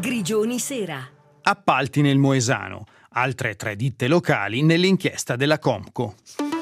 Grigioni Sera. Appalti nel Moesano, altre 3 ditte locali nell'inchiesta della Comco.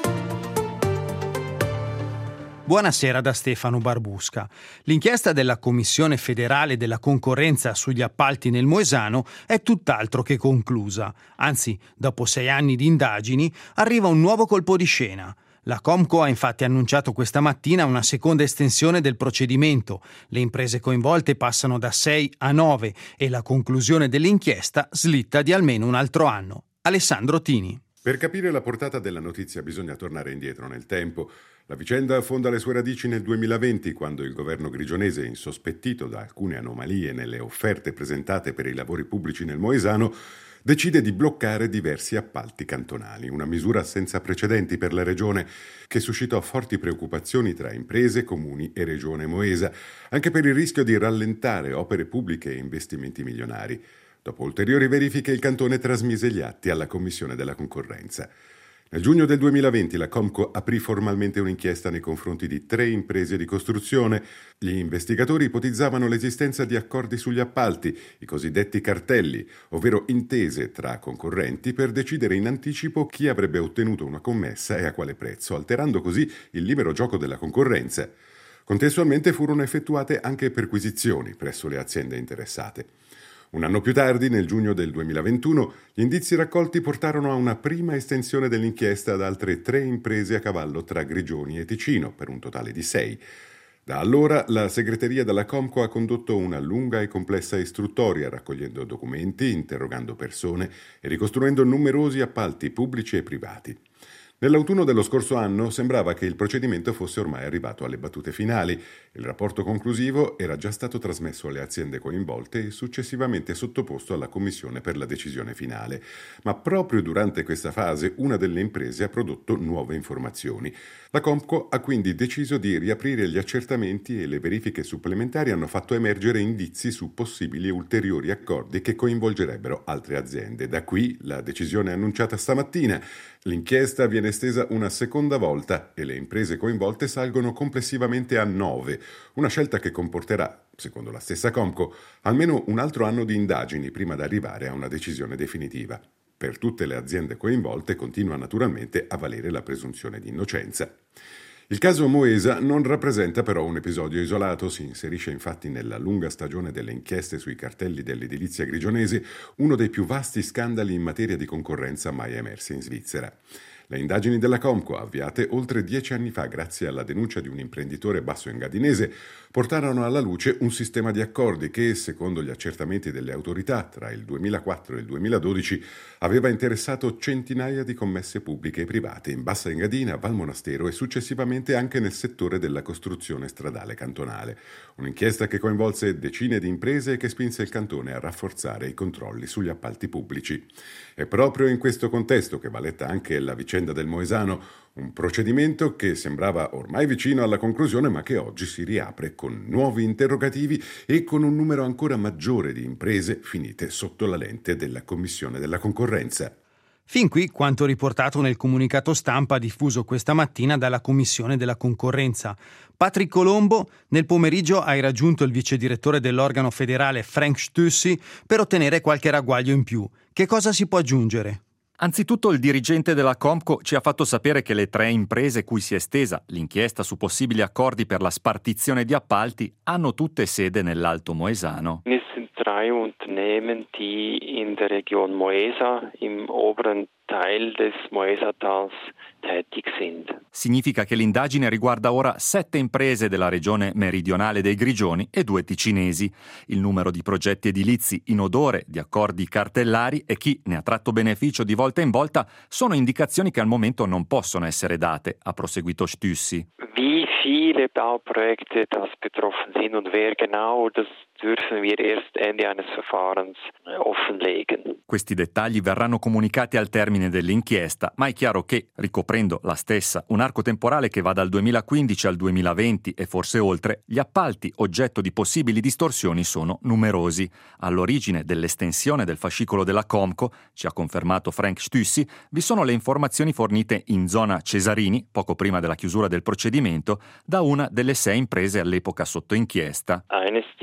Buonasera da Stefano Barbusca. L'inchiesta della Commissione federale della concorrenza sugli appalti nel Moesano è tutt'altro che conclusa. Anzi, dopo 6 anni di indagini, arriva un nuovo colpo di scena. La Comco ha infatti annunciato questa mattina una seconda estensione del procedimento. Le imprese coinvolte passano da 6 a 9 e la conclusione dell'inchiesta slitta di almeno un altro anno. Alessandro Tini. Per capire la portata della notizia bisogna tornare indietro nel tempo. La vicenda affonda le sue radici nel 2020, quando il governo grigionese, insospettito da alcune anomalie nelle offerte presentate per i lavori pubblici nel Moesano, decide di bloccare diversi appalti cantonali, una misura senza precedenti per la regione che suscitò forti preoccupazioni tra imprese, comuni e regione moesa, anche per il rischio di rallentare opere pubbliche e investimenti milionari. Dopo ulteriori verifiche il cantone trasmise gli atti alla Commissione della concorrenza. Nel giugno del 2020 la Comco aprì formalmente un'inchiesta nei confronti di 3 imprese di costruzione. Gli investigatori ipotizzavano l'esistenza di accordi sugli appalti, i cosiddetti cartelli, ovvero intese tra concorrenti per decidere in anticipo chi avrebbe ottenuto una commessa e a quale prezzo, alterando così il libero gioco della concorrenza. Contestualmente furono effettuate anche perquisizioni presso le aziende interessate. Un anno più tardi, nel giugno del 2021, gli indizi raccolti portarono a una prima estensione dell'inchiesta ad altre 3 imprese a cavallo tra Grigioni e Ticino, per un totale di 6. Da allora la segreteria della Comco ha condotto una lunga e complessa istruttoria, raccogliendo documenti, interrogando persone e ricostruendo numerosi appalti pubblici e privati. Nell'autunno dello scorso anno sembrava che il procedimento fosse ormai arrivato alle battute finali. Il rapporto conclusivo era già stato trasmesso alle aziende coinvolte e successivamente sottoposto alla Commissione per la decisione finale. Ma proprio durante questa fase una delle imprese ha prodotto nuove informazioni. La Comco ha quindi deciso di riaprire gli accertamenti e le verifiche supplementari hanno fatto emergere indizi su possibili e ulteriori accordi che coinvolgerebbero altre aziende. Da qui la decisione annunciata stamattina. L'inchiesta viene estesa una seconda volta e le imprese coinvolte salgono complessivamente a 9, una scelta che comporterà, secondo la stessa Comco, almeno un altro anno di indagini prima di arrivare a una decisione definitiva. Per tutte le aziende coinvolte continua naturalmente a valere la presunzione di innocenza. Il caso Moesa non rappresenta però un episodio isolato, si inserisce infatti nella lunga stagione delle inchieste sui cartelli dell'edilizia grigionese, uno dei più vasti scandali in materia di concorrenza mai emersi in Svizzera. Le indagini della Comco, avviate oltre 10 anni fa grazie alla denuncia di un imprenditore basso-engadinese, portarono alla luce un sistema di accordi che, secondo gli accertamenti delle autorità, tra il 2004 e il 2012, aveva interessato centinaia di commesse pubbliche e private in Bassa Engadina, Val Monastero e successivamente anche nel settore della costruzione stradale cantonale. Un'inchiesta che coinvolse decine di imprese e che spinse il cantone a rafforzare i controlli sugli appalti pubblici. È proprio in questo contesto che va letta anche la vicenda del Moesano, un procedimento che sembrava ormai vicino alla conclusione ma che oggi si riapre con nuovi interrogativi e con un numero ancora maggiore di imprese finite sotto la lente della Commissione della concorrenza. Fin qui quanto riportato nel comunicato stampa diffuso questa mattina dalla Commissione della concorrenza. Patrick Colombo, nel pomeriggio hai raggiunto il vice direttore dell'organo federale Frank Stüssi per ottenere qualche ragguaglio in più. Che cosa si può aggiungere? Anzitutto il dirigente della Comco ci ha fatto sapere che le 3 imprese cui si è estesa l'inchiesta su possibili accordi per la spartizione di appalti hanno tutte sede nell'Alto Moesano. Es sind 3 Unternehmen, die in der Region Moesa im oberen Teil des Moesatals tätig sind. Significa che l'indagine riguarda ora 7 imprese della regione meridionale dei Grigioni e 2 ticinesi. Il numero di progetti edilizi in odore di accordi cartellari e chi ne ha tratto beneficio di volta in volta sono indicazioni che al momento non possono essere date, ha proseguito Stüssi. Wie viele Bauprojekte das betroffen sind und wer genau, das dürfen wir erst Ende eines Verfahrens offenlegen. Questi dettagli verranno comunicati al termine dell'inchiesta, ma è chiaro che, ricoprendo la stessa un arco temporale che va dal 2015 al 2020 e forse oltre, gli appalti oggetto di possibili distorsioni sono numerosi. All'origine dell'estensione del fascicolo della Comco, ci ha confermato Frank Stüssi, vi sono le informazioni fornite in zona Cesarini, poco prima della chiusura del procedimento, da una delle 6 imprese all'epoca sotto inchiesta. Eines dieser 6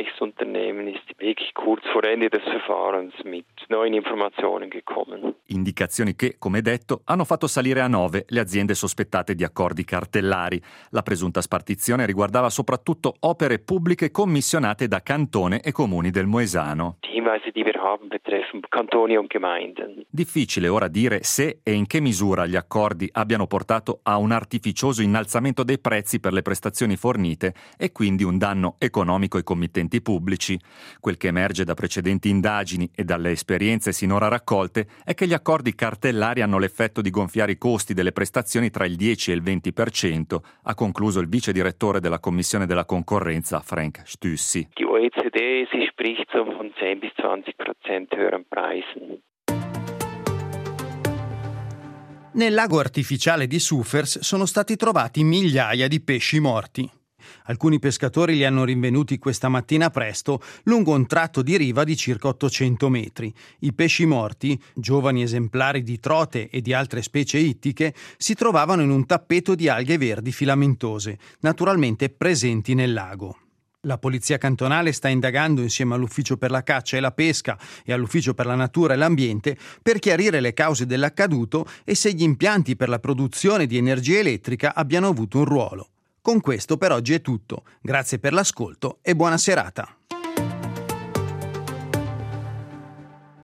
Aufsichtsunternehmen ist wirklich kurz vor Ende des Verfahrens mit neuen Informationen gekommen. Indicazioni che, come detto, hanno fatto salire a 9 le aziende sospettate di accordi cartellari. La presunta spartizione riguardava soprattutto opere pubbliche commissionate da Cantone e comuni del Moesano. Die Hinweise, die wir haben, betreffen Kantone und Gemeinden. Difficile ora dire se e in che misura gli accordi abbiano portato a un artificioso innalzamento dei prezzi per le prestazioni fornite e quindi un danno economico ai committenti pubblici. Quel che emerge da precedenti indagini e dalle esperienze sinora raccolte è che gli accordi cartellari hanno l'effetto di gonfiare i costi delle prestazioni tra il 10 e il 20%, ha concluso il vice direttore della Commissione della Concorrenza, Frank Stüssi. Die OECD, sie spricht so von 10 bis 20% höheren Preisen. Nel lago artificiale di Sufers sono stati trovati migliaia di pesci morti. Alcuni pescatori li hanno rinvenuti questa mattina presto lungo un tratto di riva di circa 800 metri. I pesci morti, giovani esemplari di trote e di altre specie ittiche, si trovavano in un tappeto di alghe verdi filamentose, naturalmente presenti nel lago. La polizia cantonale sta indagando insieme all'Ufficio per la caccia e la pesca e all'Ufficio per la natura e l'ambiente per chiarire le cause dell'accaduto e se gli impianti per la produzione di energia elettrica abbiano avuto un ruolo. Con questo per oggi è tutto. Grazie per l'ascolto e buona serata.